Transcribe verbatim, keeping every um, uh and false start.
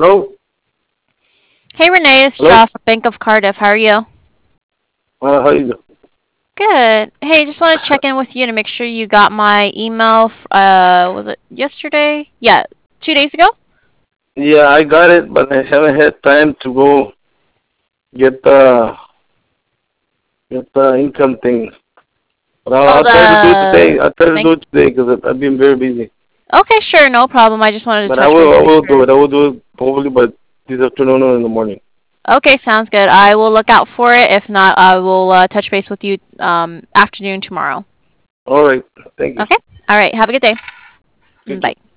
Hello? Hey Renee, it's Hello? Josh from Bank of Cardiff. How are you? Uh, how you doing? Good. Hey, just want to check in with you to make sure you got my email. f- Uh, was it yesterday? Yeah, two days ago. Yeah, I got it, but I haven't had time to go get the get the income thing. But I'll, Oh, I'll try to do it today. the I'll try to thing. do it today because I've been very busy. Okay, sure, no problem. I just wanted to But I touch base will, to I make will do sure. it. I will do it hopefully by this afternoon or in the morning. Okay, sounds good. I will look out for it. If not, I will uh, touch base with you um afternoon tomorrow. All right. Thank you. Okay. All right. Have a good day. You Mm, too. Bye.